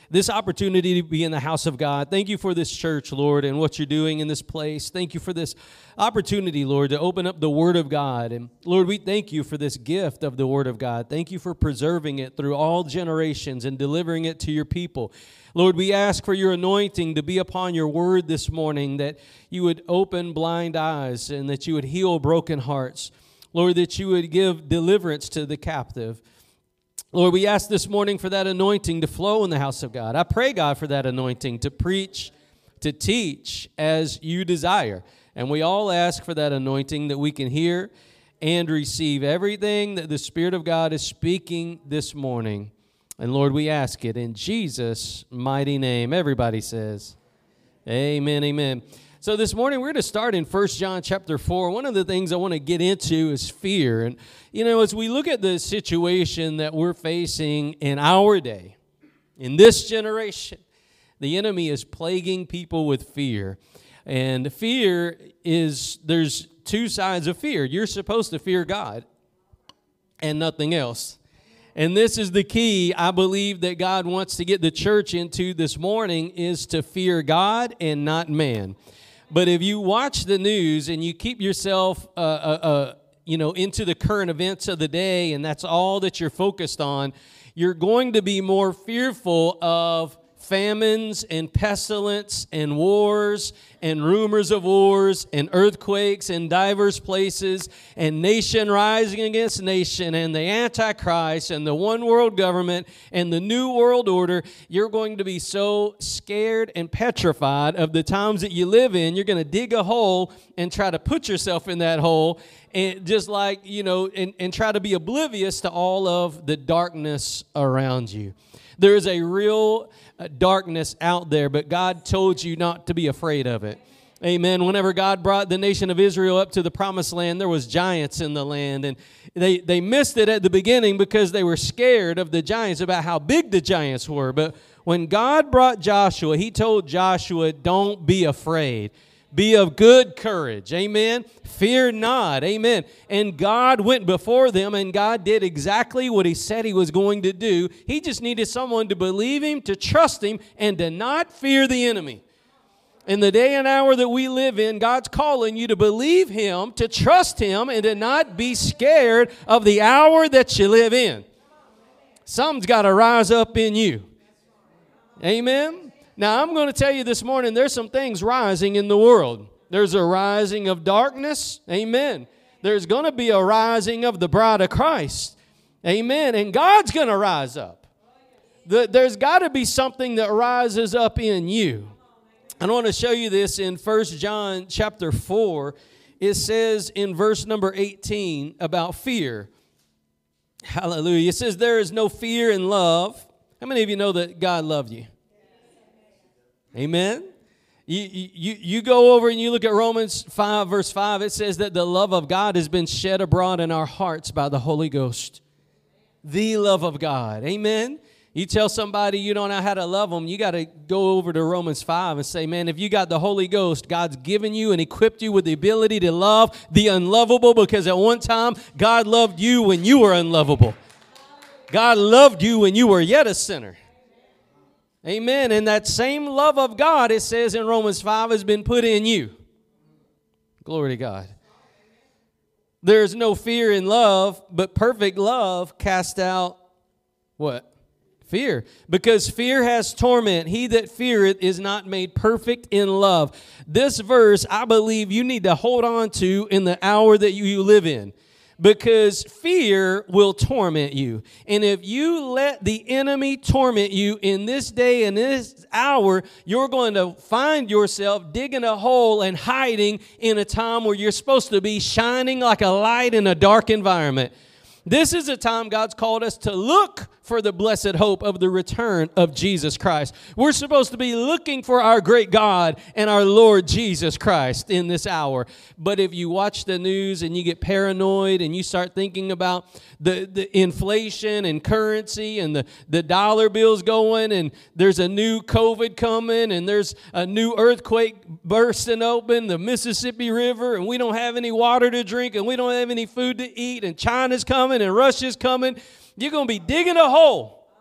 this opportunity to be in the house of God. Thank you for this church, Lord, and what you're doing in this place. Thank you for this opportunity, Lord, to open up the Word of God. And Lord, we thank you for this gift of the Word of God. Thank you for preserving it through all generations and delivering it to your people. Lord, we ask for your anointing to be upon your word this morning, that you would open blind eyes and that you would heal broken hearts. Lord, that you would give deliverance to the captive. Lord, we ask this morning for that anointing to flow in the house of God. I pray, God, for that anointing to preach, to teach as you desire. And we all ask for that anointing that we can hear and receive everything that the Spirit of God is speaking this morning. And Lord, we ask it in Jesus' mighty name. Everybody says, amen, amen. So this morning we're going to start in 1 John chapter 4. One of the things I want to get into is fear. And, you know, as we look at the situation that we're facing in our day, in this generation, the enemy is plaguing people with fear. And fear is, there's two sides of fear. You're supposed to fear God and nothing else. And this is the key I believe that God wants to get the church into this morning, is to fear God and not man. But if you watch the news and you keep yourself, into the current events of the day, and that's all that you're focused on, you're going to be more fearful of famines and pestilence and wars and rumors of wars and earthquakes in diverse places and nation rising against nation and the Antichrist and the one world government and the new world order. You're going to be so scared and petrified of the times that you live in, you're going to dig a hole and try to put yourself in that hole, and just like, and try to be oblivious to all of the darkness around you. There is a real darkness out there, but God told you not to be afraid of it. Amen. Whenever God brought the nation of Israel up to the promised land, there was giants in the land, and they missed it at the beginning because they were scared of the giants, about how big the giants were. But when God brought Joshua, he told Joshua, don't be afraid. Be of good courage. Amen. Fear not. Amen. And God went before them, and God did exactly what he said he was going to do. He just needed someone to believe him, to trust him, and to not fear the enemy. In the day and hour that we live in, God's calling you to believe him, to trust him, and to not be scared of the hour that you live in. Something's got to rise up in you. Amen. Now, I'm going to tell you this morning, there's some things rising in the world. There's a rising of darkness. Amen. There's going to be a rising of the bride of Christ. Amen. And God's going to rise up. There's got to be something that rises up in you. I want to show you this in 1 John chapter 4. It says in verse number 18 about fear. Hallelujah. It says there is no fear in love. How many of you know that God loved you? Amen. You go over and you look at Romans 5, verse 5. It says that the love of God has been shed abroad in our hearts by the Holy Ghost. The love of God. Amen. You tell somebody you don't know how to love them, you got to go over to Romans 5 and say, man, if you got the Holy Ghost, God's given you and equipped you with the ability to love the unlovable, because at one time, God loved you when you were unlovable. God loved you when you were yet a sinner. Amen. And that same love of God, it says in Romans 5, has been put in you. Glory to God. There's no fear in love, but perfect love casts out what? Fear. Because fear has torment. He that feareth is not made perfect in love. This verse, I believe you need to hold on to in the hour that you live in. Because fear will torment you. And if you let the enemy torment you in this day and this hour, you're going to find yourself digging a hole and hiding in a time where you're supposed to be shining like a light in a dark environment. This is a time God's called us to look for the blessed hope of the return of Jesus Christ. We're supposed to be looking for our great God and our Lord Jesus Christ in this hour. But if you watch the news and you get paranoid and you start thinking about the inflation and currency and the dollar bills going, and there's a new COVID coming, and there's a new earthquake bursting open, the Mississippi River, and we don't have any water to drink, and we don't have any food to eat, and China's coming and Russia's coming, you're going to be digging a hole.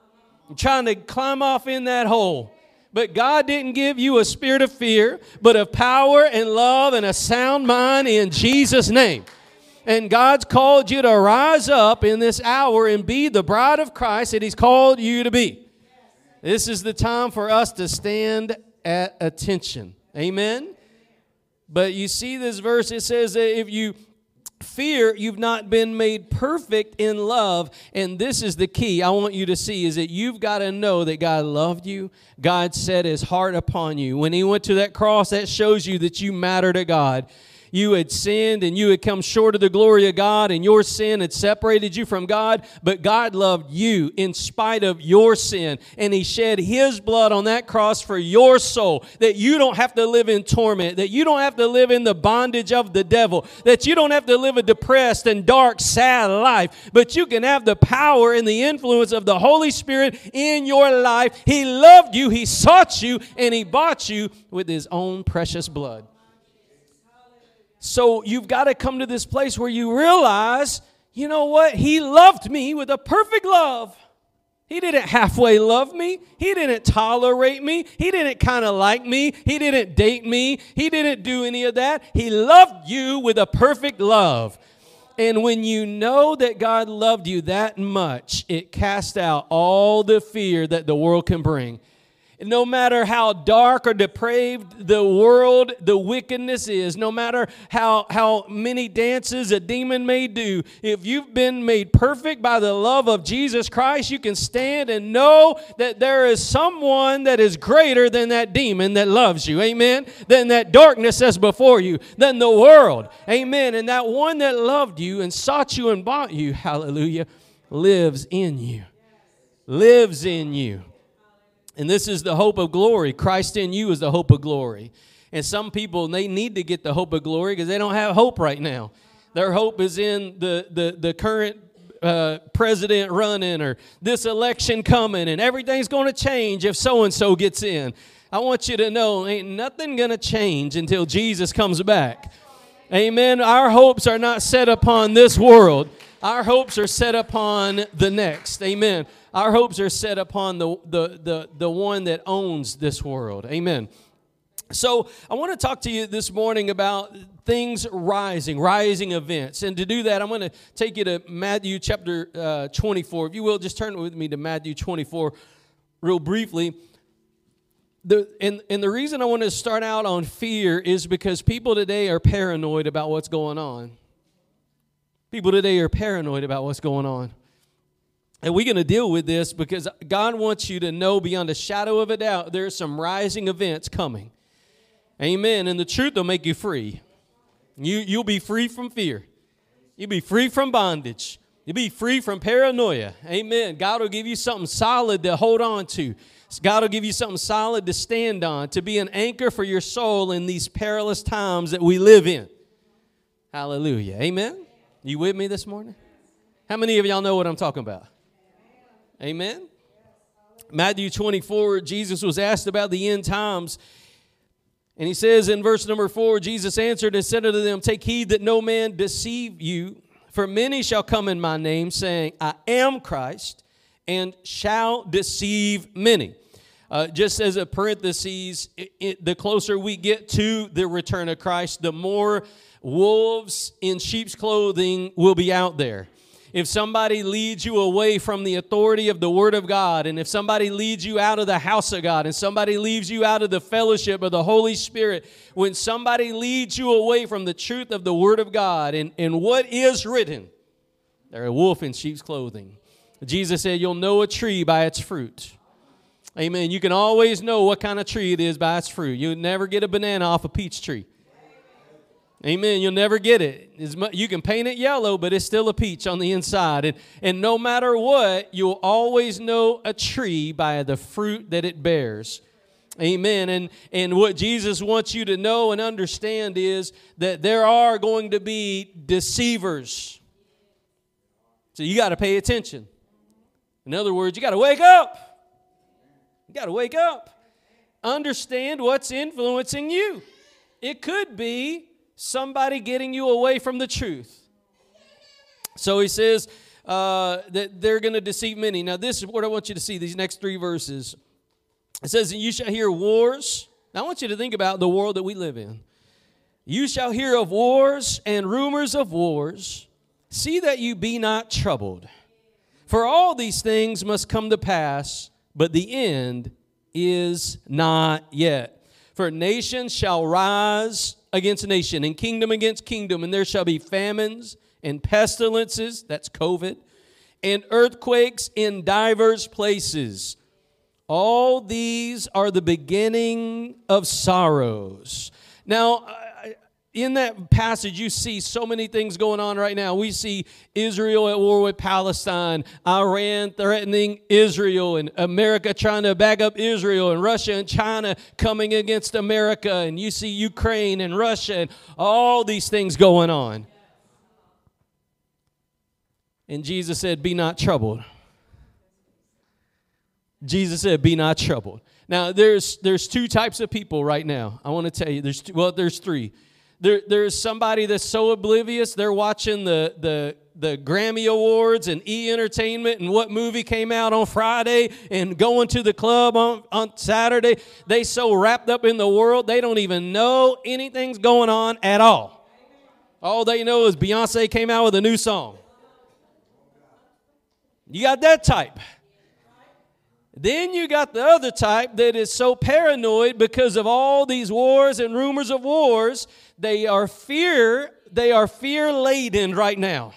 trying to climb off in that hole. But God didn't give you a spirit of fear, but of power and love and a sound mind in Jesus' name. And God's called you to rise up in this hour and be the bride of Christ that He's called you to be. This is the time for us to stand at attention. Amen? But you see this verse, it says that if you fear, you've not been made perfect in love. And this is the key I want you to see, is that you've got to know that God loved you. God set His heart upon you. When He went to that cross, that shows you that you matter to God. You had sinned and you had come short of the glory of God, and your sin had separated you from God, but God loved you in spite of your sin, and He shed His blood on that cross for your soul, that you don't have to live in torment, that you don't have to live in the bondage of the devil, that you don't have to live a depressed and dark, sad life, but you can have the power and the influence of the Holy Spirit in your life. He loved you, He sought you, and He bought you with His own precious blood. So you've got to come to this place where you realize, you know what? He loved me with a perfect love. He didn't halfway love me. He didn't tolerate me. He didn't kind of like me. He didn't date me. He didn't do any of that. He loved you with a perfect love. And when you know that God loved you that much, it casts out all the fear that the world can bring. No matter how dark or depraved the world, the wickedness is, no matter how many dances a demon may do, if you've been made perfect by the love of Jesus Christ, you can stand and know that there is someone that is greater than that demon that loves you. Amen. Than that darkness that's before you, than the world. Amen. And that one that loved you and sought you and bought you, hallelujah, lives in you. Lives in you. And this is the hope of glory. Christ in you is the hope of glory. And some people, they need to get the hope of glory because they don't have hope right now. Their hope is in the current president running, or this election coming, and everything's going to change if so-and-so gets in. I want you to know, ain't nothing going to change until Jesus comes back. Amen. Our hopes are not set upon this world. Our hopes are set upon the next. Amen. Our hopes are set upon the one that owns this world. Amen. So I want to talk to you this morning about things rising events. And to do that, I'm going to take you to Matthew chapter 24. If you will, just turn with me to Matthew 24 real briefly. And the reason I want to start out on fear is because people today are paranoid about what's going on. People today are paranoid about what's going on. And we're going to deal with this because God wants you to know beyond a shadow of a doubt there's some rising events coming. Amen. And the truth will make you free. You'll be free from fear. You'll be free from bondage. You'll be free from paranoia. Amen. God will give you something solid to hold on to. God will give you something solid to stand on, to be an anchor for your soul in these perilous times that we live in. Hallelujah. Amen. You with me this morning? How many of y'all know what I'm talking about? Amen. Matthew 24, Jesus was asked about the end times. And He says in verse number 4, Jesus answered and said unto them, take heed that no man deceive you, for many shall come in my name, saying, I am Christ, and shall deceive many. Just as a parenthesis, the closer we get to the return of Christ, the more wolves in sheep's clothing will be out there. If somebody leads you away from the authority of the Word of God, and if somebody leads you out of the house of God, and somebody leaves you out of the fellowship of the Holy Spirit, when somebody leads you away from the truth of the Word of God and what is written, they're a wolf in sheep's clothing. Jesus said, you'll know a tree by its fruit. Amen. You can always know what kind of tree it is by its fruit. You'll never get a banana off a peach tree. Amen. You'll never get it. You can paint it yellow, but it's still a peach on the inside. And no matter what, you'll always know a tree by the fruit that it bears. Amen. And what Jesus wants you to know and understand is that there are going to be deceivers. So you got to pay attention. In other words, you got to wake up. You got to wake up. Understand what's influencing you. It could be somebody getting you away from the truth. So He says, that they're going to deceive many. Now, this is what I want you to see, these next 3 verses. It says, and you shall hear wars. Now, I want you to think about the world that we live in. You shall hear of wars and rumors of wars. See that you be not troubled. For all these things must come to pass, but the end is not yet. For nation shall rise against nation, and kingdom against kingdom, and there shall be famines and pestilences, that's COVID, and earthquakes in divers places. All these are the beginning of sorrows. Now, in that passage, you see so many things going on right now. We see Israel at war with Palestine, Iran threatening Israel, and America trying to back up Israel, and Russia and China coming against America, and you see Ukraine and Russia, and all these things going on. And Jesus said, be not troubled. Jesus said, be not troubled. Now, there's 2 types of people right now. I want to tell you, there's 3. There's somebody that's so oblivious, they're watching the Grammy Awards and E! Entertainment and what movie came out on Friday and going to the club on Saturday. They so wrapped up in the world, they don't even know anything's going on at all. All they know is Beyonce came out with a new song. You got that type. Then you got the other type that is so paranoid because of all these wars and rumors of wars. They are fear-laden right now.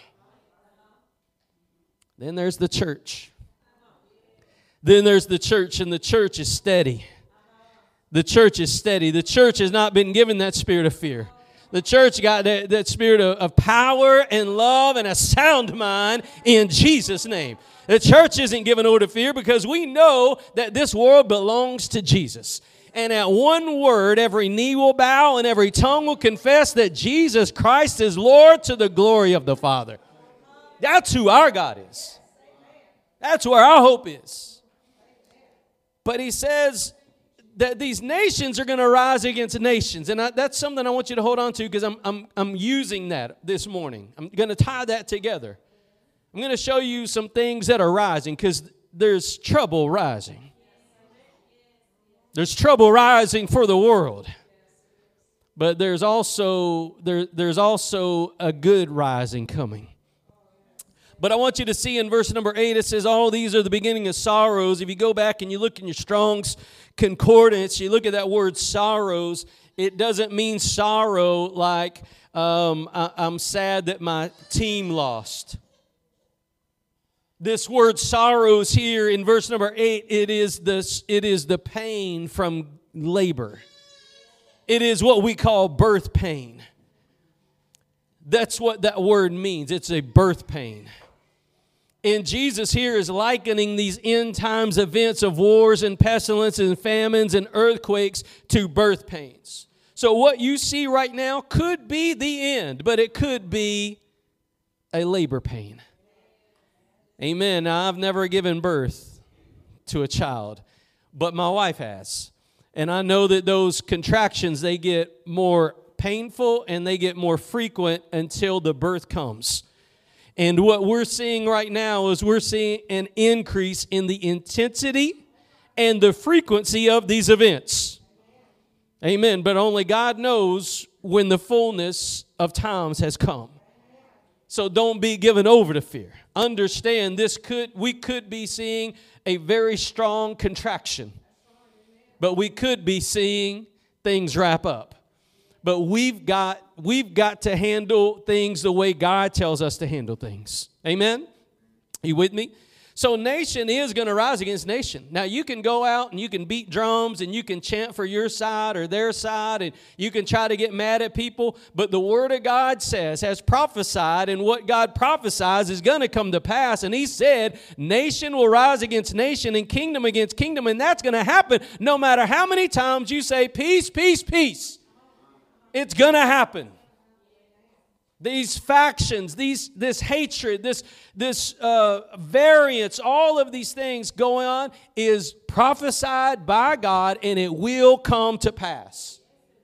Then there's the church. Then there's the church, and the church is steady. The church is steady. The church has not been given that spirit of fear. The church got that spirit of power and love and a sound mind in Jesus' name. The church isn't given over to fear because we know that this world belongs to Jesus. And at one word, every knee will bow and every tongue will confess that Jesus Christ is Lord to the glory of the Father. That's who our God is. That's where our hope is. But he says that these nations are going to rise against nations. And that's something I want you to hold on to because I'm using that this morning. I'm going to tie that together. I'm going to show you some things that are rising because there's trouble rising. There's trouble rising for the world. But there's also a good rising coming. But I want you to see in verse number 8, it says, all these are the beginning of sorrows. If you go back and you look in your Strong's Concordance, you look at that word sorrows, it doesn't mean sorrow like I'm sad that my team lost. This word sorrows here in verse number 8, it is the pain from labor. It is what we call birth pain. That's what that word means. It's a birth pain. And Jesus here is likening these end times events of wars and pestilences and famines and earthquakes to birth pains. So what you see right now could be the end, but it could be a labor pain. Amen. Now, I've never given birth to a child, but my wife has. And I know that those contractions, they get more painful and they get more frequent until the birth comes. And what we're seeing right now is we're seeing an increase in the intensity and the frequency of these events. Amen. But only God knows when the fullness of times has come. So don't be given over to fear. Understand we could be seeing a very strong contraction. But we could be seeing things wrap up. But we've got to handle things the way God tells us to handle things. Amen? You with me? So nation is going to rise against nation. Now, you can go out and you can beat drums and you can chant for your side or their side and you can try to get mad at people. But the Word of God has prophesied, and what God prophesies is going to come to pass. And He said, nation will rise against nation and kingdom against kingdom. And that's going to happen no matter how many times you say, peace, peace, peace. It's going to happen. These factions, this hatred, this variance, all of these things going on is prophesied by God, and it will come to pass.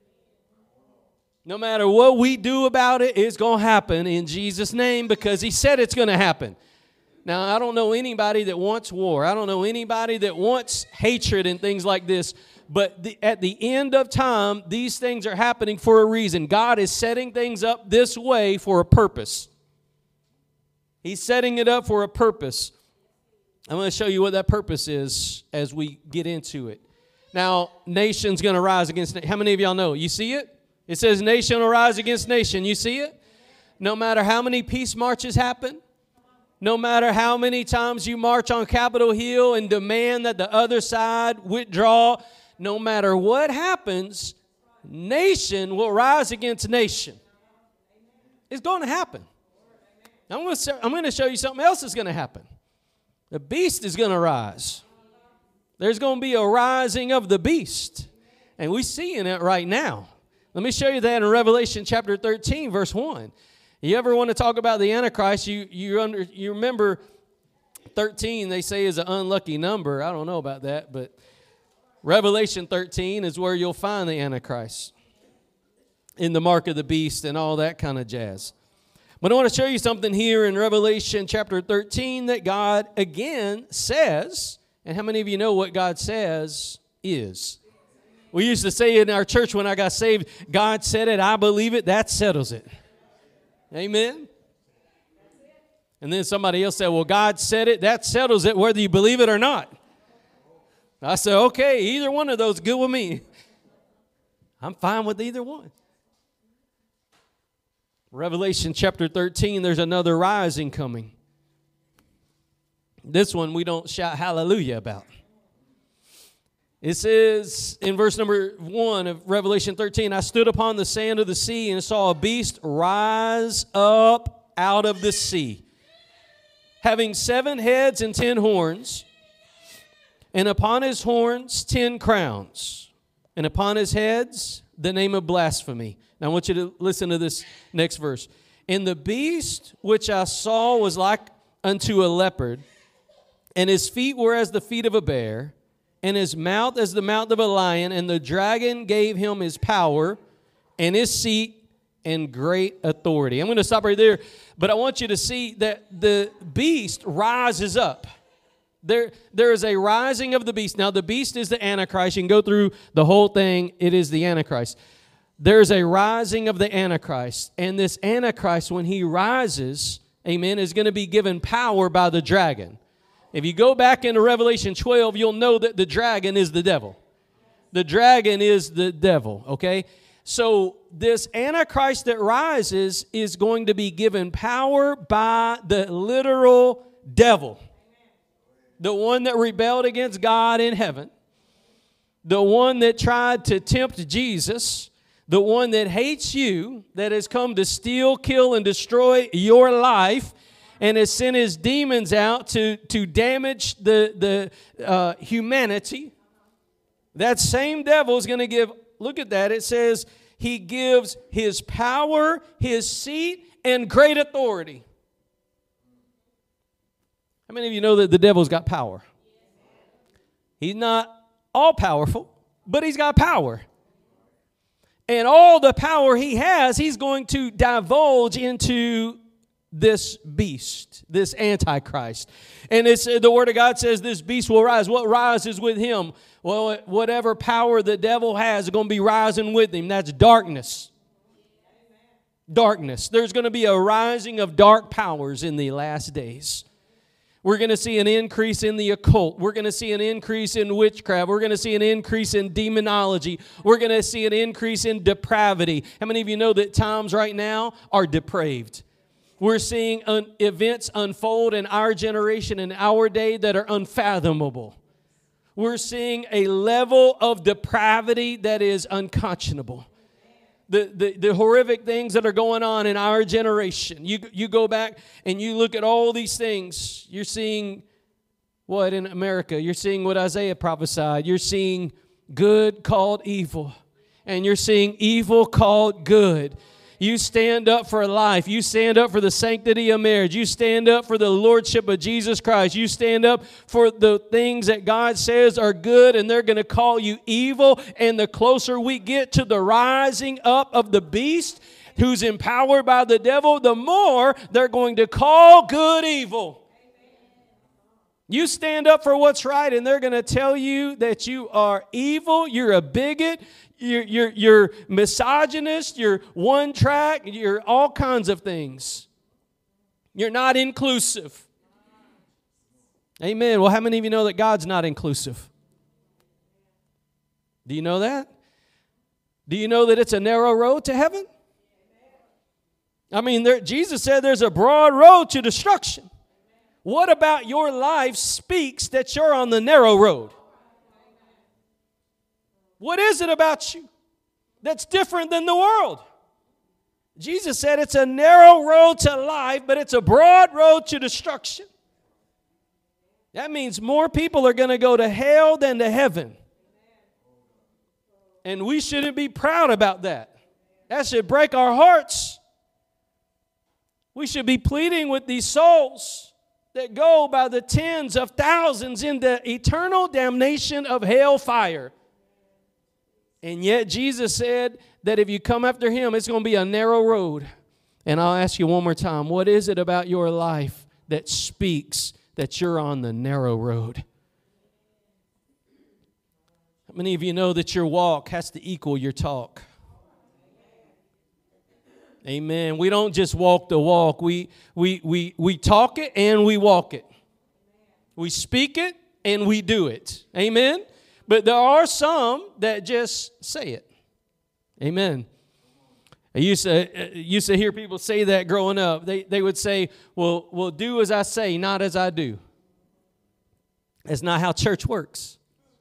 No matter what we do about it, it's going to happen in Jesus' name because He said it's going to happen. Now, I don't know anybody that wants war. I don't know anybody that wants hatred and things like this. But at the end of time, these things are happening for a reason. God is setting things up this way for a purpose. He's setting it up for a purpose. I'm going to show you what that purpose is as we get into it. Now, nation's going to rise against. How many of y'all know? You see it? It says nation will rise against nation. You see it? No matter how many peace marches happen, no matter how many times you march on Capitol Hill and demand that the other side withdraw, no matter what happens, nation will rise against nation. It's going to happen. I'm going to show you something else that's going to happen. The beast is going to rise. There's going to be a rising of the beast. And we're seeing it right now. Let me show you that in Revelation chapter 13, verse 1. You ever want to talk about the Antichrist, you remember 13, they say, is an unlucky number. I don't know about that, but Revelation 13 is where you'll find the Antichrist in the mark of the beast and all that kind of jazz. But I want to show you something here in Revelation chapter 13 that God again says, and how many of you know what God says is? We used to say in our church when I got saved, God said it, I believe it, that settles it. Amen? And then somebody else said, well, God said it, that settles it whether you believe it or not. I said, okay, either one of those is good with me. I'm fine with either one. Revelation chapter 13, there's another rising coming. This one we don't shout hallelujah about. It says in verse number 1 of Revelation 13, I stood upon the sand of the sea and saw a beast rise up out of the sea, having 7 heads and 10 horns, and upon his horns 10 crowns, and upon his heads the name of blasphemy. Now I want you to listen to this next verse. And the beast which I saw was like unto a leopard, and his feet were as the feet of a bear, and his mouth as the mouth of a lion, and the dragon gave him his power and his seat and great authority. I'm going to stop right there, but I want you to see that the beast rises up. There is a rising of the beast. Now, the beast is the Antichrist. You can go through the whole thing. It is the Antichrist. There's a rising of the Antichrist, and this Antichrist, when he rises, amen, is going to be given power by the dragon. If you go back into Revelation 12, you'll know that the dragon is the devil. The dragon is the devil, okay? So this Antichrist that rises is going to be given power by the literal devil. The one that rebelled against God in heaven. The one that tried to tempt Jesus. The one that hates you, that has come to steal, kill, and destroy your life, and has sent his demons out to damage the humanity. That same devil is going to give, look at that, it says he gives his power, his seat, and great authority. How many of you know that the devil's got power? He's not all powerful, but he's got power. And all the power he has, he's going to divulge into this beast, this Antichrist. And it's, the Word of God says this beast will rise. What rises with him? Well, whatever power the devil has is going to be rising with him. That's darkness. Darkness. There's going to be a rising of dark powers in the last days. We're going to see an increase in the occult. We're going to see an increase in witchcraft. We're going to see an increase in demonology. We're going to see an increase in depravity. How many of you know that times right now are depraved? We're seeing events unfold in our generation, in our day, that are unfathomable. We're seeing a level of depravity that is unconscionable. The horrific things that are going on in our generation. You go back and you look at all these things. You're seeing what in America? You're seeing what Isaiah prophesied. You're seeing good called evil. And you're seeing evil called good. You stand up for life. You stand up for the sanctity of marriage. You stand up for the lordship of Jesus Christ. You stand up for the things that God says are good, and they're going to call you evil. And the closer we get to the rising up of the beast who's empowered by the devil, the more they're going to call good evil. You stand up for what's right, and they're going to tell you that you are evil, you're a bigot, you're misogynist, you're one track, you're all kinds of things. You're not inclusive. Amen. Well, how many of you know that God's not inclusive? Do you know that? Do you know that it's a narrow road to heaven? I mean, Jesus said there's a broad road to destruction. What about your life speaks that you're on the narrow road? What is it about you that's different than the world? Jesus said it's a narrow road to life, but it's a broad road to destruction. That means more people are going to go to hell than to heaven. And we shouldn't be proud about that. That should break our hearts. We should be pleading with these souls that go by the tens of thousands in the eternal damnation of hell fire. And yet Jesus said that if you come after him, it's going to be a narrow road. And I'll ask you one more time, what is it about your life that speaks that you're on the narrow road? How many of you know that your walk has to equal your talk? Amen. We don't just walk the walk. We talk it and we walk it. We speak it and we do it. Amen. But there are some that just say it. Amen. I used to hear people say that growing up. They would say, well, do as I say, not as I do. That's not how church works.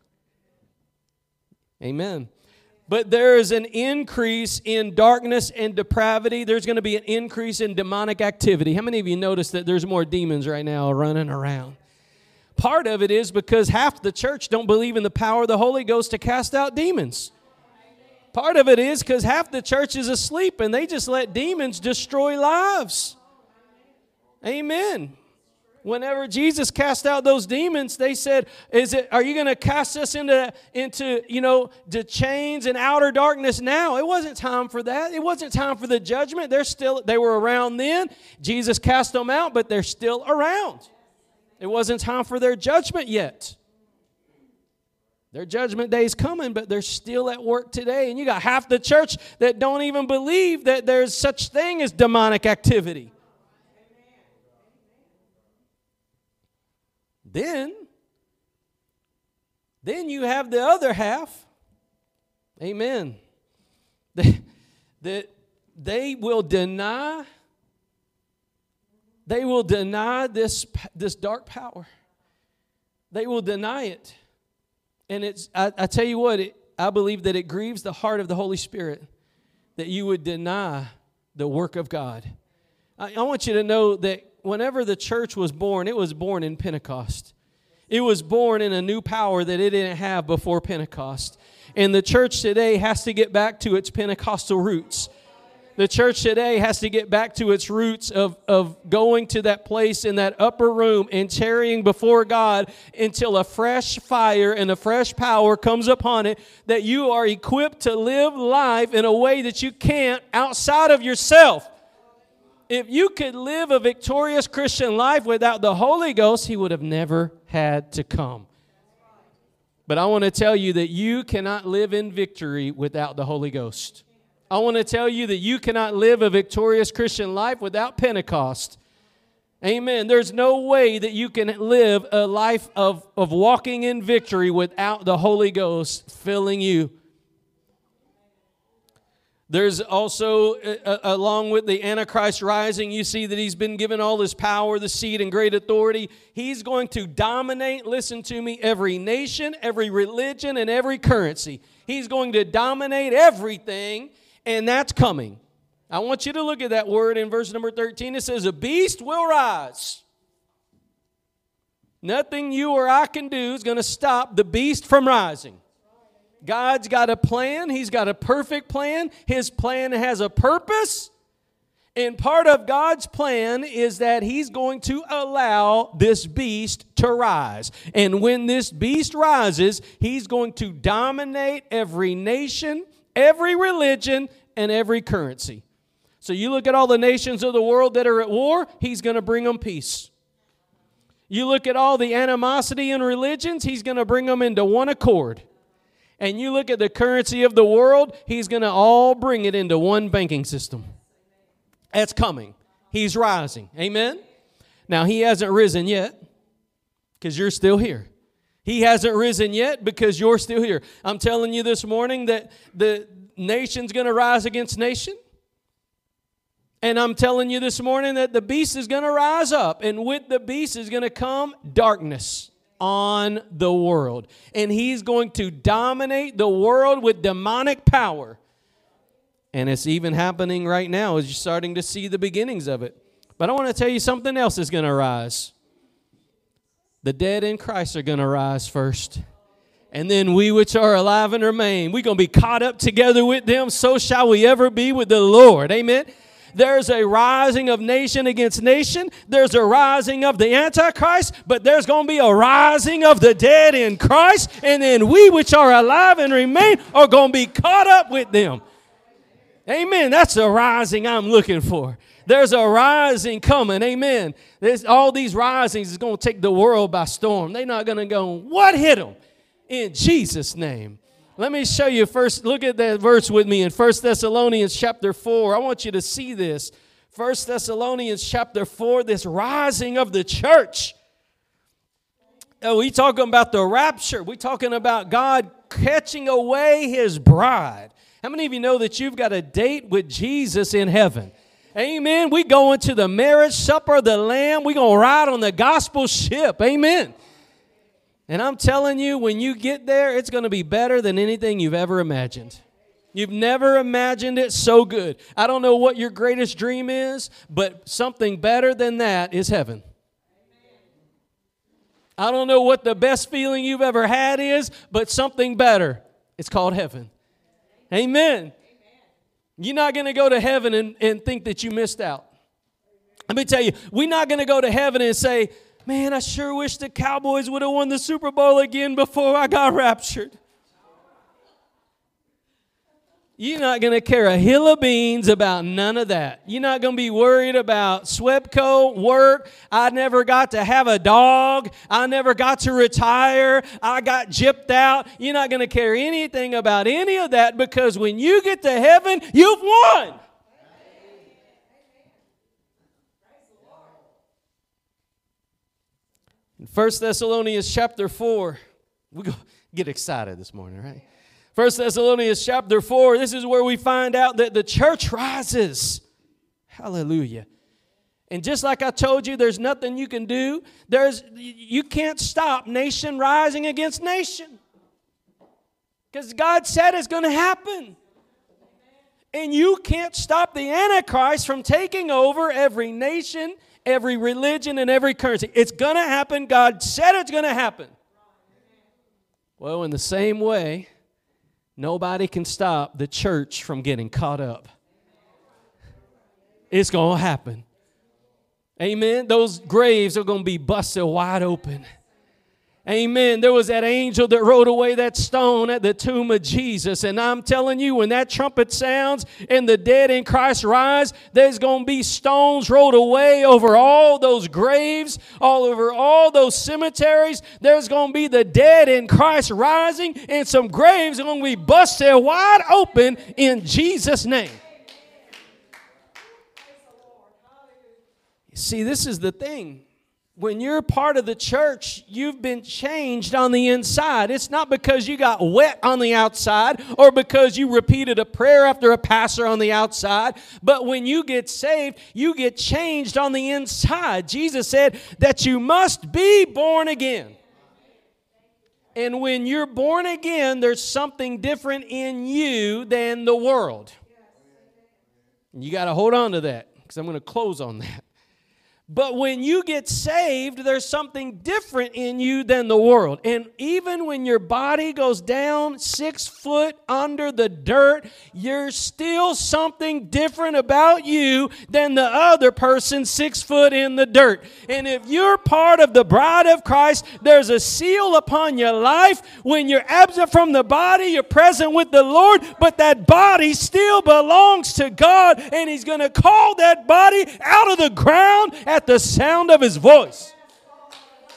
Amen. But there is an increase in darkness and depravity. There's going to be an increase in demonic activity. How many of you notice that there's more demons right now running around? Part of it is because half the church don't believe in the power of the Holy Ghost to cast out demons. Part of it is because half the church is asleep and they just let demons destroy lives. Amen. Whenever Jesus cast out those demons, they said, are you going to cast us into the chains and outer darkness now? It wasn't time for that. It wasn't time for the judgment. They were around then. Jesus cast them out, but they're still around. It wasn't time for their judgment yet. Their judgment day is coming, but they're still at work today. And you got half the church that don't even believe that there's such thing as demonic activity. Then you have the other half, amen, that they will deny this dark power. They will deny it. And I tell you what, I believe that it grieves the heart of the Holy Spirit that you would deny the work of God. I want you to know that whenever the church was born, it was born in Pentecost. It was born in a new power that it didn't have before Pentecost. And the church today has to get back to its Pentecostal roots. The church today has to get back to its roots of going to that place in that upper room and tarrying before God until a fresh fire and a fresh power comes upon it, that you are equipped to live life in a way that you can't outside of yourself. If you could live a victorious Christian life without the Holy Ghost, He would have never had to come. But I want to tell you that you cannot live in victory without the Holy Ghost. I want to tell you that you cannot live a victorious Christian life without Pentecost. Amen. There's no way that you can live a life of walking in victory without the Holy Ghost filling you. There's also, along with the Antichrist rising, you see that he's been given all this power, the seed, and great authority. He's going to dominate, listen to me, every nation, every religion, and every currency. He's going to dominate everything, and that's coming. I want you to look at that word in verse number 13. It says, a beast will rise. Nothing you or I can do is going to stop the beast from rising. God's got a plan. He's got a perfect plan. His plan has a purpose. And part of God's plan is that He's going to allow this beast to rise. And when this beast rises, He's going to dominate every nation, every religion, and every currency. So you look at all the nations of the world that are at war, He's going to bring them peace. You look at all the animosity in religions, he's going to bring them into one accord. And you look at the currency of the world, he's going to all bring it into one banking system. That's coming. He's rising. Amen? Now, he hasn't risen yet because you're still here. He hasn't risen yet because you're still here. I'm telling you this morning that the nation's going to rise against nation. And I'm telling you this morning that the beast is going to rise up. And with the beast is going to come darkness on the world. And he's going to dominate the world with demonic power. And it's even happening right now as you're starting to see the beginnings of it. But I want to tell you something else is going to rise. The dead in Christ are going to rise first. And then we which are alive and remain, we're going to be caught up together with them. So shall we ever be with the Lord. Amen. There's a rising of nation against nation. There's a rising of the Antichrist, but there's going to be a rising of the dead in Christ. And then we which are alive and remain are going to be caught up with them. Amen. That's the rising I'm looking for. There's a rising coming. Amen. All these risings is going to take the world by storm. They're not going to go, what hit them? In Jesus' name. Let me show you first. Look at that verse with me in 1 Thessalonians chapter 4. I want you to see this. 1 Thessalonians chapter 4, this rising of the church. We talking about the rapture. We talking about God catching away his bride. How many of you know that you've got a date with Jesus in heaven? Amen. We going to the marriage supper of the Lamb. We going to ride on the gospel ship. Amen. And I'm telling you, when you get there, it's going to be better than anything you've ever imagined. You've never imagined it so good. I don't know what your greatest dream is, but something better than that is heaven. I don't know what the best feeling you've ever had is, but something better. It's called heaven. Amen. You're not going to go to heaven and think that you missed out. Let me tell you, we're not going to go to heaven and say, man, I sure wish the Cowboys would have won the Super Bowl again before I got raptured. You're not going to care a hill of beans about none of that. You're not going to be worried about SWEPCO, work. I never got to have a dog. I never got to retire. I got gypped out. You're not going to care anything about any of that because when you get to heaven, you've won. In 1 Thessalonians chapter 4, we get excited this morning, right? 1 Thessalonians chapter 4, this is where we find out that the church rises. Hallelujah. And just like I told you, there's nothing you can do. You can't stop nation rising against nation. Because God said it's going to happen. And you can't stop the Antichrist from taking over every nation, every religion, and every currency. It's going to happen. God said it's going to happen. Well, in the same way, nobody can stop the church from getting caught up. It's going to happen. Amen. Those graves are going to be busted wide open. Amen. There was that angel that rolled away that stone at the tomb of Jesus. And I'm telling you, when that trumpet sounds and the dead in Christ rise, there's going to be stones rolled away over all those graves, all over all those cemeteries. There's going to be the dead in Christ rising, and some graves are going to be busted wide open in Jesus' name. See, this is the thing. When you're part of the church, you've been changed on the inside. It's not because you got wet on the outside or because you repeated a prayer after a pastor on the outside. But when you get saved, you get changed on the inside. Jesus said that you must be born again. And when you're born again, there's something different in you than the world. And you got to hold on to that because I'm going to close on that. But when you get saved, there's something different in you than the world. And even when your body goes down 6 foot under the dirt, there's still something different about you than the other person 6 foot in the dirt. And if you're part of the bride of Christ, there's a seal upon your life. When you're absent from the body, you're present with the Lord, but that body still belongs to God, and He's going to call that body out of the ground at the sound of His voice.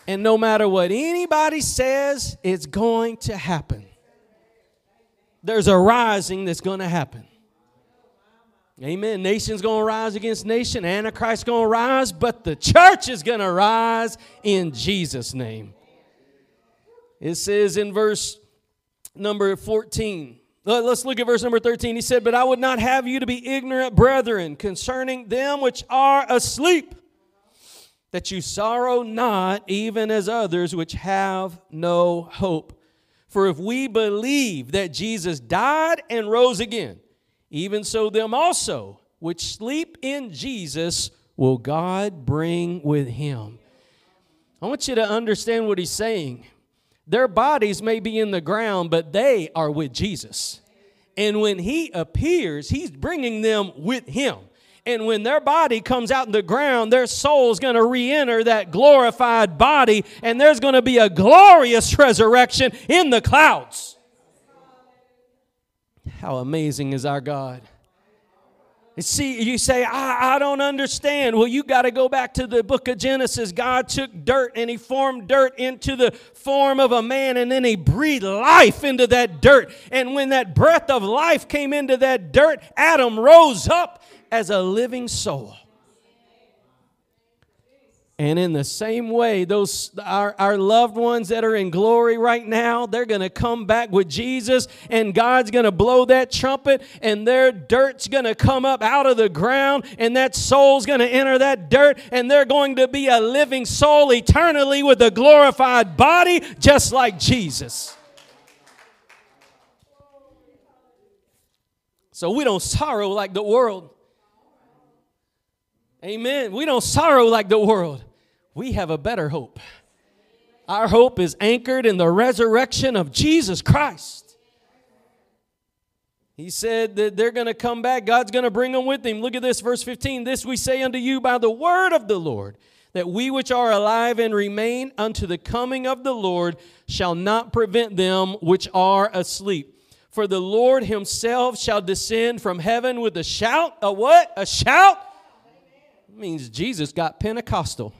And no matter what anybody says, it's going to happen. There's a rising that's going to happen. Amen. Nation's going to rise against nation. Antichrist's going to rise. But the church is going to rise in Jesus' name. It says in verse number 14. Let's look at verse number 13. He said, "But I would not have you to be ignorant, brethren, concerning them which are asleep, that you sorrow not, even as others which have no hope. For if we believe that Jesus died and rose again, even so them also which sleep in Jesus will God bring with him." I want you to understand what he's saying. Their bodies may be in the ground, but they are with Jesus. And when he appears, he's bringing them with him. And when their body comes out in the ground, their soul's going to re-enter that glorified body, and there's going to be a glorious resurrection in the clouds. How amazing is our God. See, you say, I don't understand. Well, you got to go back to the book of Genesis. God took dirt and he formed dirt into the form of a man, and then he breathed life into that dirt. And when that breath of life came into that dirt, Adam rose up as a living soul. And in the same way, our loved ones that are in glory right now, they're going to come back with Jesus, and God's going to blow that trumpet, and their dirt's going to come up out of the ground, and that soul's going to enter that dirt, and they're going to be a living soul eternally with a glorified body just like Jesus. So we don't sorrow like the world. Amen. We don't sorrow like the world. We have a better hope. Our hope is anchored in the resurrection of Jesus Christ. He said that they're going to come back. God's going to bring them with him. Look at this, verse 15. "This we say unto you by the word of the Lord, that we which are alive and remain unto the coming of the Lord shall not prevent them which are asleep. For the Lord himself shall descend from heaven with a shout." A what? A shout? It means Jesus got Pentecostal.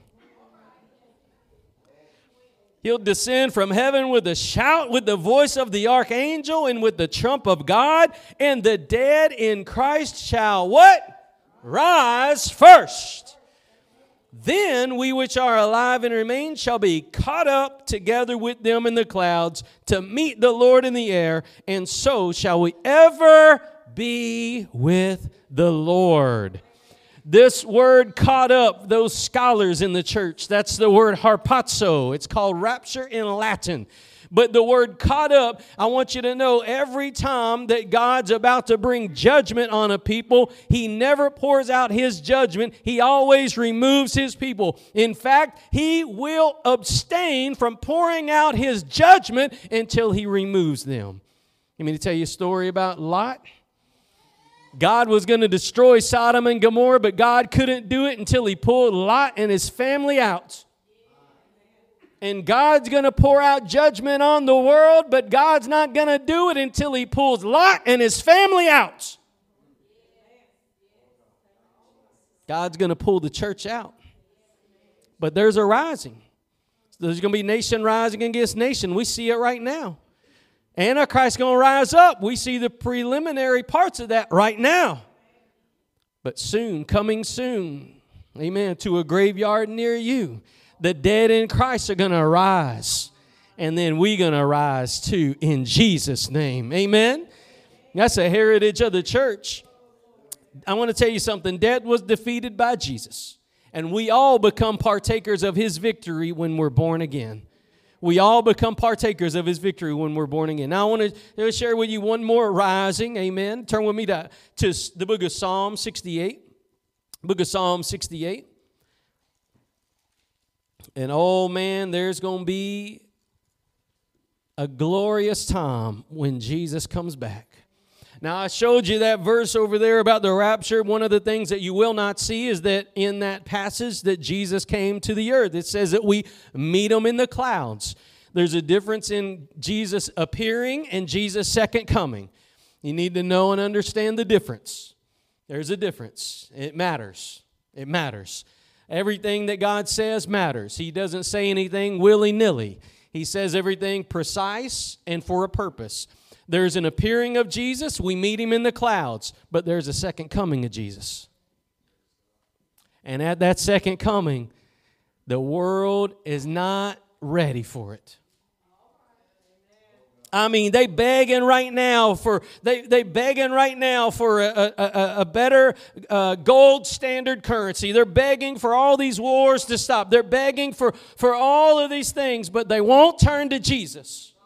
"He'll descend from heaven with a shout, with the voice of the archangel, and with the trump of God. And the dead in Christ shall" what? "Rise first. Then we which are alive and remain shall be caught up together with them in the clouds to meet the Lord in the air. And so shall we ever be with the Lord." This word "caught up," those scholars in the church, that's the word harpazo. It's called rapture in Latin. But the word "caught up," I want you to know, every time that God's about to bring judgment on a people, he never pours out his judgment. He always removes his people. In fact, he will abstain from pouring out his judgment until he removes them. You mean to tell you a story about Lot? God was going to destroy Sodom and Gomorrah, but God couldn't do it until he pulled Lot and his family out. And God's going to pour out judgment on the world, but God's not going to do it until he pulls Lot and his family out. God's going to pull the church out. But there's a rising. There's going to be nation rising against nation. We see it right now. Antichrist's going to rise up. We see the preliminary parts of that right now. But soon, coming soon, amen, to a graveyard near you, the dead in Christ are going to rise. And then we're going to rise too in Jesus' name. Amen? That's a heritage of the church. I want to tell you something. Death was defeated by Jesus. And we all become partakers of his victory when we're born again. We all become partakers of his victory when we're born again. Now, I want to share with you one more rising. Amen. Turn with me to the book of Psalm 68. Book of Psalm 68. And, oh, man, there's going to be a glorious time when Jesus comes back. Now, I showed you that verse over there about the rapture. One of the things that you will not see is that in that passage that Jesus came to the earth. It says that we meet him in the clouds. There's a difference in Jesus appearing and Jesus' second coming. You need to know and understand the difference. There's a difference. It matters. It matters. Everything that God says matters. He doesn't say anything willy-nilly. He says everything precise and for a purpose. There's an appearing of Jesus. We meet him in the clouds. But there's a second coming of Jesus. And at that second coming, the world is not ready for it. I mean, they begging right now for a better gold standard currency. They're begging for all these wars to stop. They're begging for all of these things, but they won't turn to Jesus.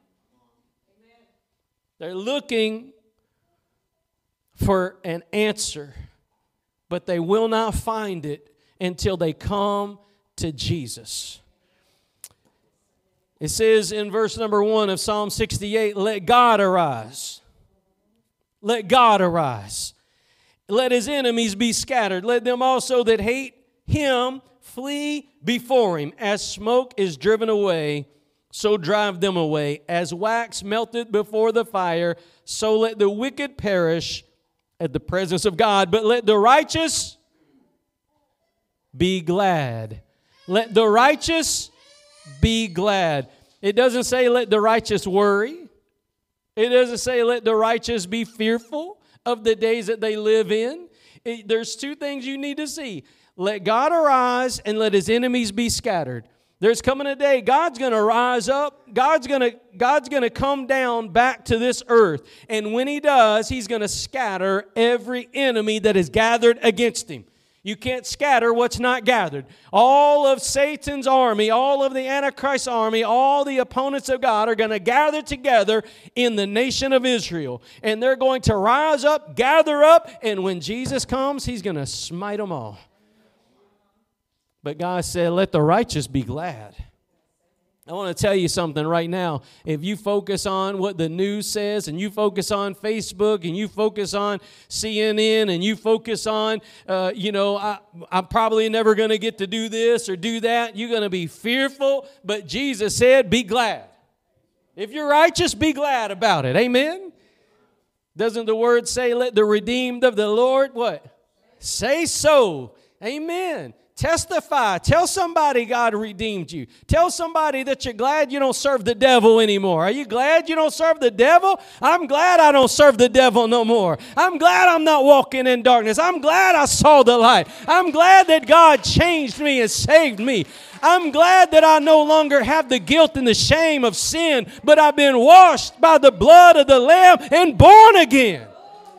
They're looking for an answer, but they will not find it until they come to Jesus. It says in verse number 1 of Psalm 68, let God arise. Let God arise. Let his enemies be scattered. Let them also that hate him flee before him. As smoke is driven away, so drive them away. As wax melted before the fire, so let the wicked perish at the presence of God. But let the righteous be glad. Let the righteous be glad. It doesn't say let the righteous worry. It doesn't say let the righteous be fearful of the days that they live in. There's two things you need to see. Let God arise and let his enemies be scattered. There's coming a day God's going to rise up. God's going to come down back to this earth. And when he does, he's going to scatter every enemy that is gathered against him. You can't scatter what's not gathered. All of Satan's army, all of the Antichrist army, all the opponents of God are going to gather together in the nation of Israel. And they're going to rise up, gather up, and when Jesus comes, he's going to smite them all. But God said, let the righteous be glad. I want to tell you something right now. If you focus on what the news says, and you focus on Facebook, and you focus on CNN, and you focus on, I'm probably never going to get to do this or do that, you're going to be fearful. But Jesus said, be glad. If you're righteous, be glad about it. Amen? Doesn't the word say, let the redeemed of the Lord, what? Say so. Amen. Testify. Tell somebody God redeemed you. Tell somebody that you're glad you don't serve the devil anymore. Are you glad you don't serve the devil? I'm glad I don't serve the devil no more. I'm glad I'm not walking in darkness. I'm glad I saw the light. I'm glad that God changed me and saved me. I'm glad that I no longer have the guilt and the shame of sin, but I've been washed by the blood of the Lamb and born again.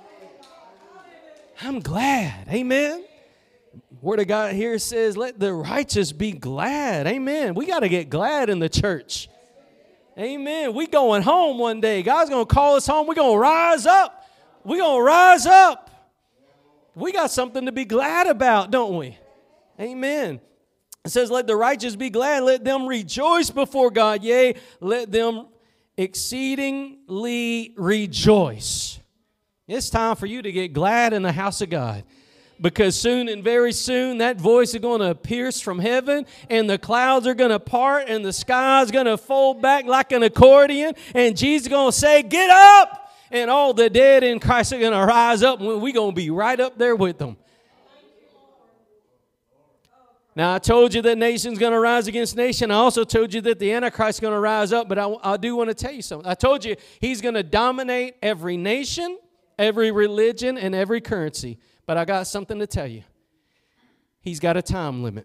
I'm glad. Amen. Word of God here says, let the righteous be glad. Amen. We got to get glad in the church. Amen. We going home one day. God's going to call us home. We're going to rise up. We're going to rise up. We got something to be glad about, don't we? Amen. It says, let the righteous be glad. Let them rejoice before God. Yea, let them exceedingly rejoice. It's time for you to get glad in the house of God. Because soon and very soon that voice is going to pierce from heaven, and the clouds are going to part, and the sky is going to fold back like an accordion, and Jesus is going to say, get up! And all the dead in Christ are going to rise up, and we're going to be right up there with them. Now, I told you that nation's going to rise against nation. I also told you that the Antichrist is going to rise up, but I do want to tell you something. I told you he's going to dominate every nation, every religion, and every currency. But I got something to tell you. He's got a time limit.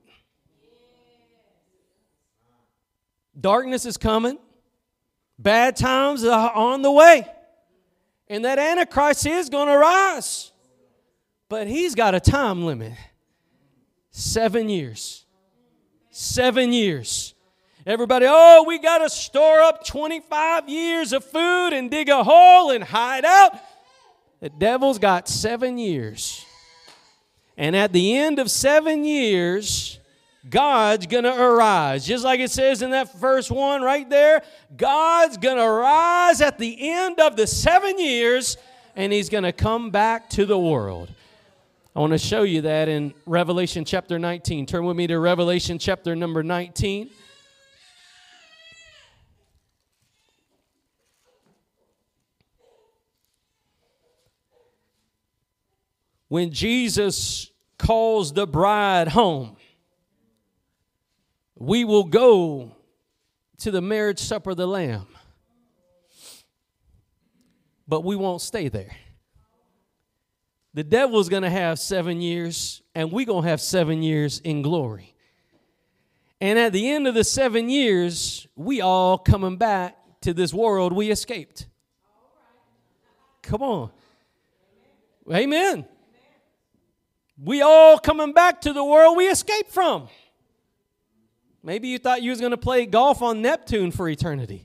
Darkness is coming. Bad times are on the way. And that Antichrist is going to rise. But he's got a time limit. 7 years. 7 years. Everybody, we got to store up 25 years of food and dig a hole and hide out. The devil's got 7 years. And at the end of 7 years, God's going to arise. Just like it says in that first one right there, God's going to rise at the end of the 7 years, and he's going to come back to the world. I want to show you that in Revelation chapter 19. Turn with me to Revelation chapter number 19. When Jesus calls the bride home, we will go to the marriage supper of the Lamb. But we won't stay there. The devil's going to have 7 years, and we're going to have 7 years in glory. And at the end of the 7 years, we all coming back to this world we escaped. Come on. Amen. We all coming back to the world we escaped from. Maybe you thought you was going to play golf on Neptune for eternity.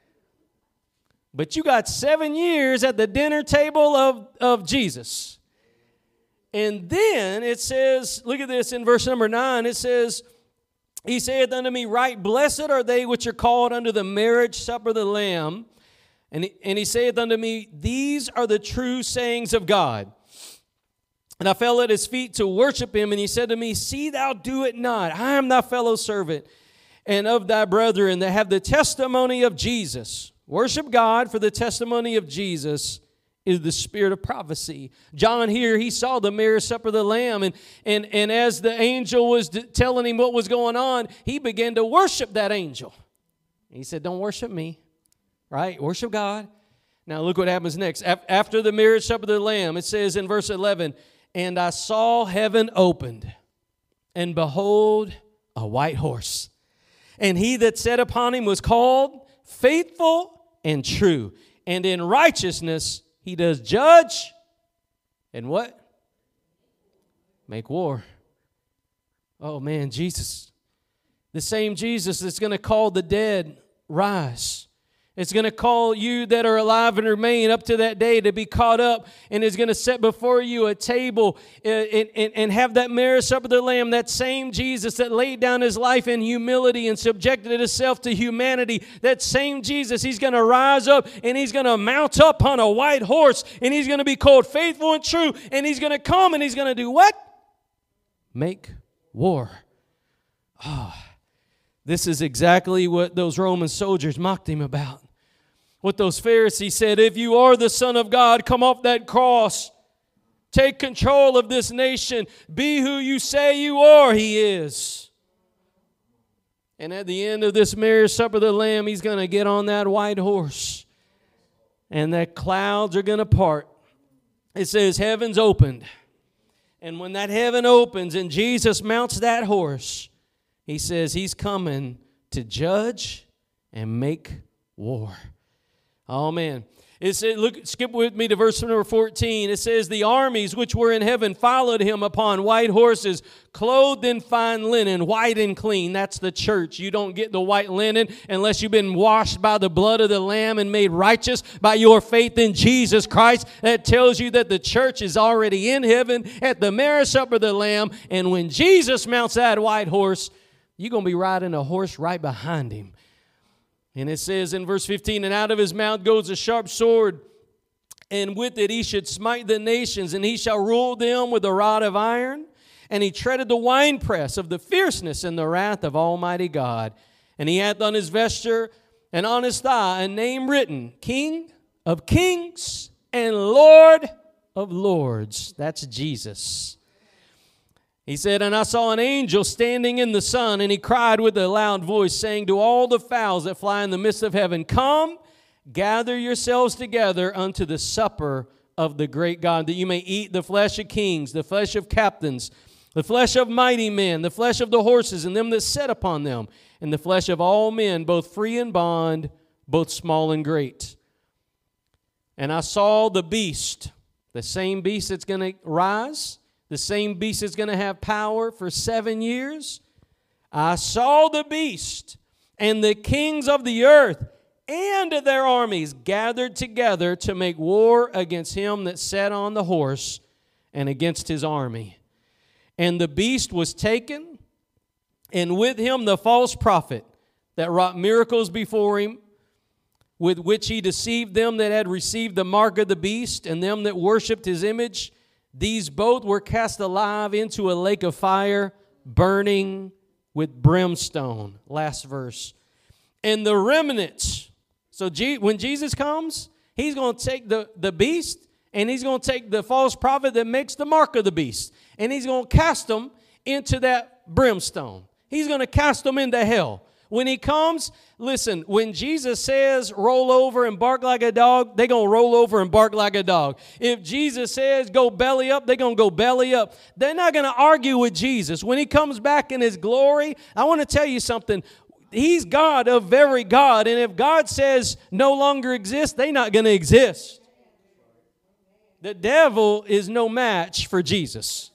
But you got 7 years at the dinner table of Jesus. And then it says, look at this in verse number 9, it says, He saith unto me, right, blessed are they which are called unto the marriage supper of the Lamb. And he saith unto me, these are the true sayings of God. And I fell at his feet to worship him, and he said to me, see thou do it not. I am thy fellow servant and of thy brethren that have the testimony of Jesus. Worship God, for the testimony of Jesus is the spirit of prophecy. John here, he saw the marriage supper of the Lamb, and as the angel was telling him what was going on, he began to worship that angel. He said, don't worship me, right? Worship God. Now look what happens next. After the marriage supper of the Lamb, it says in verse 11, and I saw heaven opened, and behold, a white horse. And he that sat upon him was called Faithful and True. And in righteousness he does judge and what? Make war. Oh man, Jesus. The same Jesus that's going to call the dead rise. It's going to call you that are alive and remain up to that day to be caught up, and is going to set before you a table and have that marriage supper of the Lamb. That same Jesus that laid down his life in humility and subjected himself to humanity, that same Jesus, he's going to rise up and he's going to mount up on a white horse, and he's going to be called Faithful and True, and he's going to come and he's going to do what? Make war. This is exactly what those Roman soldiers mocked him about. What those Pharisees said, if you are the Son of God, come off that cross. Take control of this nation. Be who you say you are. He is. And at the end of this marriage supper of the Lamb, he's going to get on that white horse. And the clouds are going to part. It says heaven's opened. And when that heaven opens and Jesus mounts that horse, he says he's coming to judge and make war. Oh, man. It says, look, skip with me to verse number 14. It says, the armies which were in heaven followed him upon white horses, clothed in fine linen, white and clean. That's the church. You don't get the white linen unless you've been washed by the blood of the Lamb and made righteous by your faith in Jesus Christ. That tells you that the church is already in heaven at the marriage supper of the Lamb. And when Jesus mounts that white horse, you're going to be riding a horse right behind him. And it says in verse 15, and out of his mouth goes a sharp sword, and with it he should smite the nations, and he shall rule them with a rod of iron. And he treaded the winepress of the fierceness and the wrath of Almighty God. And he hath on his vesture and on his thigh a name written, King of Kings and Lord of Lords. That's Jesus. He said, and I saw an angel standing in the sun, and he cried with a loud voice, saying to all the fowls that fly in the midst of heaven, come, gather yourselves together unto the supper of the great God, that you may eat the flesh of kings, the flesh of captains, the flesh of mighty men, the flesh of the horses, and them that sit upon them, and the flesh of all men, both free and bond, both small and great. And I saw the beast, the same beast that's going to rise, the same beast is going to have power for 7 years. I saw the beast and the kings of the earth and their armies gathered together to make war against him that sat on the horse and against his army. And the beast was taken, and with him the false prophet that wrought miracles before him, with which he deceived them that had received the mark of the beast and them that worshipped his image. These both were cast alive into a lake of fire, burning with brimstone. Last verse. And the remnants. So when Jesus comes, he's going to take the beast, and he's going to take the false prophet that makes the mark of the beast, and he's going to cast them into that brimstone. He's going to cast them into hell. When he comes, listen, when Jesus says roll over and bark like a dog, they're going to roll over and bark like a dog. If Jesus says go belly up, they're going to go belly up. They're not going to argue with Jesus. When he comes back in his glory, I want to tell you something. He's God of very God. And if God says no longer exist, they're not going to exist. The devil is no match for Jesus.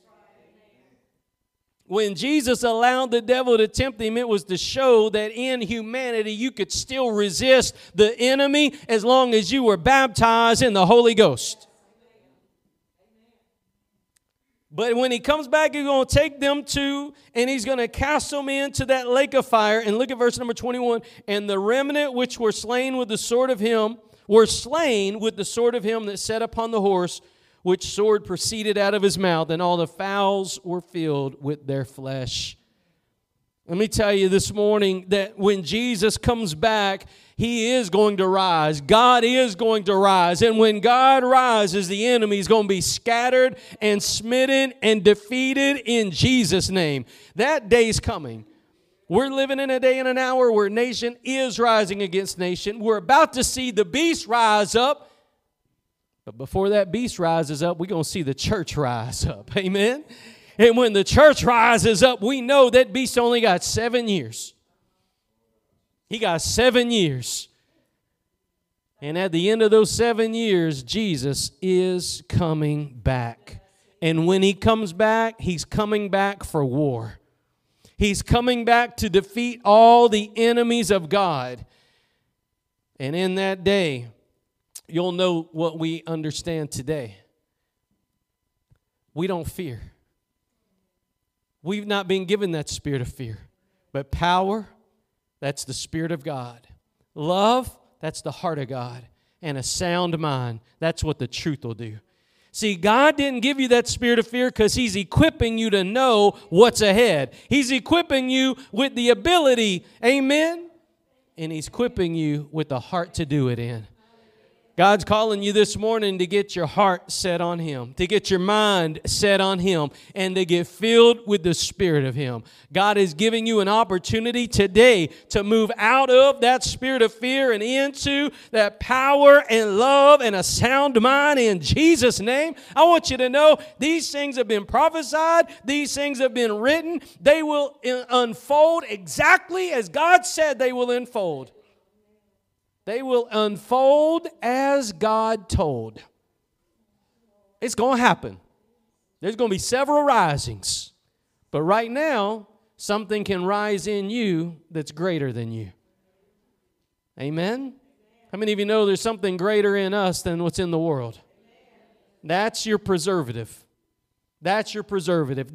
When Jesus allowed the devil to tempt him, it was to show that in humanity you could still resist the enemy as long as you were baptized in the Holy Ghost. But when he comes back, he's going to take them to, and he's going to cast them into that lake of fire. And look at verse number 21. And the remnant which were slain with the sword of him, were slain with the sword of him that sat upon the horse, which sword proceeded out of his mouth, and all the fowls were filled with their flesh. Let me tell you this morning that when Jesus comes back, he is going to rise. God is going to rise. And when God rises, the enemy is going to be scattered and smitten and defeated in Jesus' name. That day's coming. We're living in a day and an hour where nation is rising against nation. We're about to see the beast rise up. But before that beast rises up, we're going to see the church rise up. Amen? And when the church rises up, we know that beast only got 7 years. He got 7 years. And at the end of those 7 years, Jesus is coming back. And when he comes back, he's coming back for war. He's coming back to defeat all the enemies of God. And in that day, you'll know what we understand today. We don't fear. We've not been given that spirit of fear. But power, that's the Spirit of God. Love, that's the heart of God. And a sound mind, that's what the truth will do. See, God didn't give you that spirit of fear because he's equipping you to know what's ahead. He's equipping you with the ability, amen? And he's equipping you with the heart to do it in. God's calling you this morning to get your heart set on him, to get your mind set on him, and to get filled with the Spirit of him. God is giving you an opportunity today to move out of that spirit of fear and into that power and love and a sound mind in Jesus' name. I want you to know these things have been prophesied. These things have been written. They will unfold exactly as God said they will unfold. They will unfold as God told. It's going to happen. There's going to be several risings. But right now, something can rise in you that's greater than you. Amen? How many of you know there's something greater in us than what's in the world? That's your preservative. That's your preservative.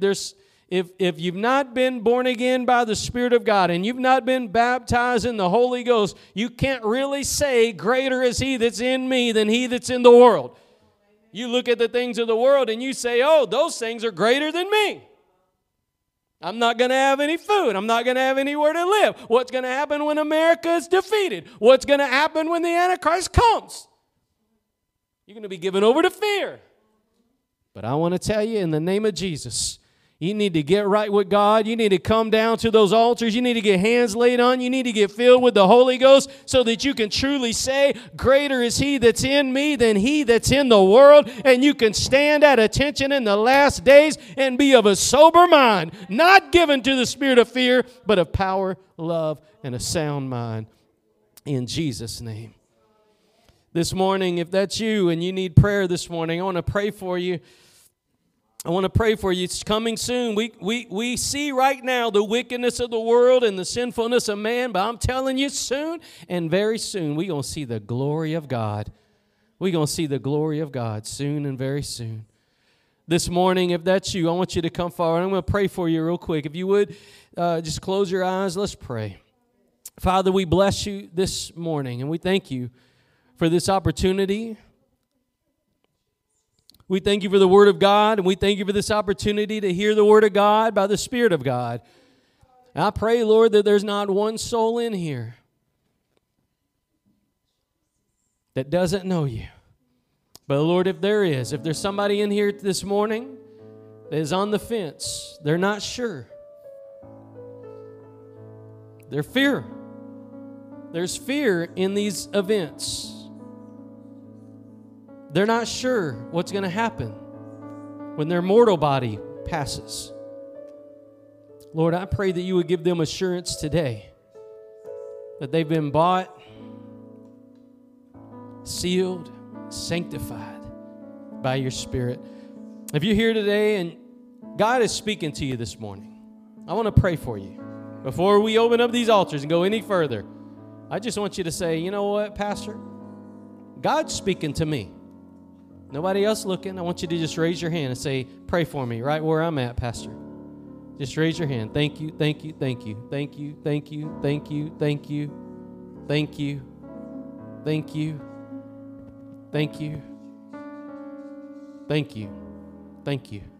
If you've not been born again by the Spirit of God and you've not been baptized in the Holy Ghost, you can't really say greater is he that's in me than he that's in the world. You look at the things of the world and you say, oh, those things are greater than me. I'm not going to have any food. I'm not going to have anywhere to live. What's going to happen when America is defeated? What's going to happen when the Antichrist comes? You're going to be given over to fear. But I want to tell you, in the name of Jesus, you need to get right with God. You need to come down to those altars. You need to get hands laid on. You need to get filled with the Holy Ghost so that you can truly say, greater is he that's in me than he that's in the world. And you can stand at attention in the last days and be of a sober mind, not given to the spirit of fear, but of power, love, and a sound mind. In Jesus' name. This morning, if that's you and you need prayer this morning, I want to pray for you. I want to pray for you. It's coming soon. We see right now the wickedness of the world and the sinfulness of man, but I'm telling you soon and very soon we're going to see the glory of God. We're going to see the glory of God soon and very soon. This morning, if that's you, I want you to come forward. I'm going to pray for you real quick. If you would, just close your eyes. Let's pray. Father, we bless you this morning, and we thank you for this opportunity. We thank you for the Word of God, and we thank you for this opportunity to hear the Word of God by the Spirit of God. And I pray, Lord, that there's not one soul in here that doesn't know you. But, Lord, if there's somebody in here this morning that is on the fence, they're not sure. There's fear. There's fear in these events. They're not sure what's going to happen when their mortal body passes. Lord, I pray that you would give them assurance today that they've been bought, sealed, sanctified by your Spirit. If you're here today and God is speaking to you this morning, I want to pray for you. Before we open up these altars and go any further, I just want you to say, you know what, Pastor? God's speaking to me. Nobody else looking. I want you to just raise your hand and say, pray for me right where I'm at, Pastor. Just raise your hand. Thank you, thank you, thank you, thank you, thank you, thank you, thank you, thank you, thank you, thank you, thank you, thank you.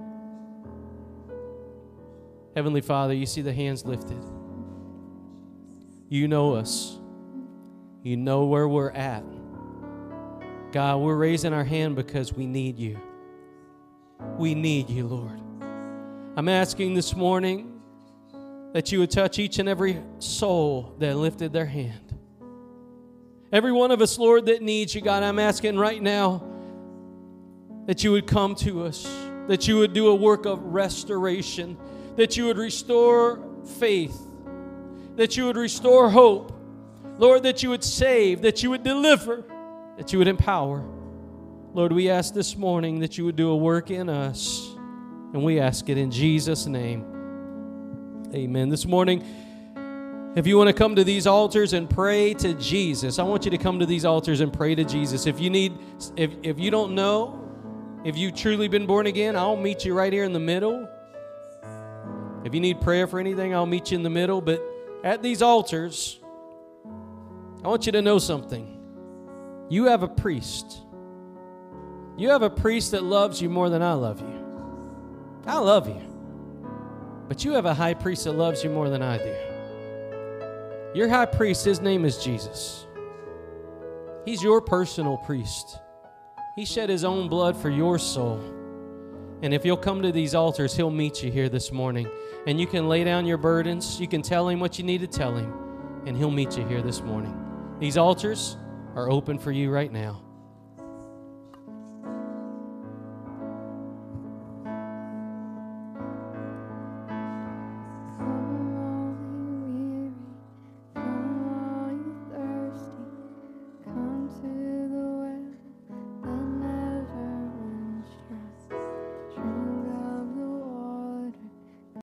Heavenly Father, you see the hands lifted. You know us. You know where we're at. God, we're raising our hand because we need you. We need you, Lord. I'm asking this morning that you would touch each and every soul that lifted their hand. Every one of us, Lord, that needs you, God, I'm asking right now that you would come to us, that you would do a work of restoration, that you would restore faith, that you would restore hope, Lord, that you would save, that you would deliver, that you would empower. Lord, we ask this morning that you would do a work in us, and we ask it in Jesus' name. Amen. This morning, if you want to come to these altars and pray to Jesus, I want you to come to these altars and pray to Jesus. If you don't know, if you've truly been born again, I'll meet you right here in the middle. If you need prayer for anything, I'll meet you in the middle. But at these altars, I want you to know something. You have a priest. You have a priest that loves you more than I love you. I love you. But you have a high priest that loves you more than I do. Your high priest, his name is Jesus. He's your personal priest. He shed his own blood for your soul. And if you'll come to these altars, he'll meet you here this morning. And you can lay down your burdens. You can tell him what you need to tell him. And he'll meet you here this morning. These altars are open for you right now.